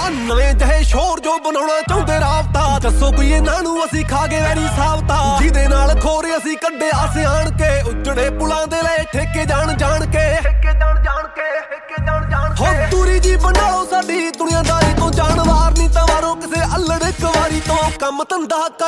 ਨਵੇਂ ਜਿਹੇ ਸ਼ੋਰ ਜੋ ਬਣਾਉਣਾ ਚਾਹੁੰਦੇ ਰਾਬਤਾ। ਦੱਸੋ ਕੋਈ ਇਹਨਾਂ ਨੂੰ ਅਸੀਂ ਖਾ ਗਏ ਵੈਰੀ ਸਾਬਤਾ। ਜਿਹਦੇ ਨਾਲ ਖੋਰੇ ਅਸੀਂ ਕੱਢਿਆ ਸਿਆਣ ਕੇ, ਉੱਜੜੇ ਪੁਲਾਂ ਦੇ ਲੈ ਠੇਕੇ ਜਾਣ ਜਾਣ ਕੇ, ਠੇਕੇ ਜਾਣ ਜਾਣ ਕੇ, ਠੇਕੇ ਜਾਣ ਜਾਣ ਕੇ। ਹੋ ਦੂਰੀ ਜੀ ਬਣਾਓ ਸਾਡੀ ਦੁਨੀਆਦਾਰੀ ਤੋਂ, ਜਾਨਵਾਰ ਨਹੀਂ ਤਾਂ ਵਾਰੋ ਕਿਸੇ ਅੱਲੜ ਇੱਕ ਵਾਰੀ ਤੋਂ। ਕੰਮ ਧੰਦਾ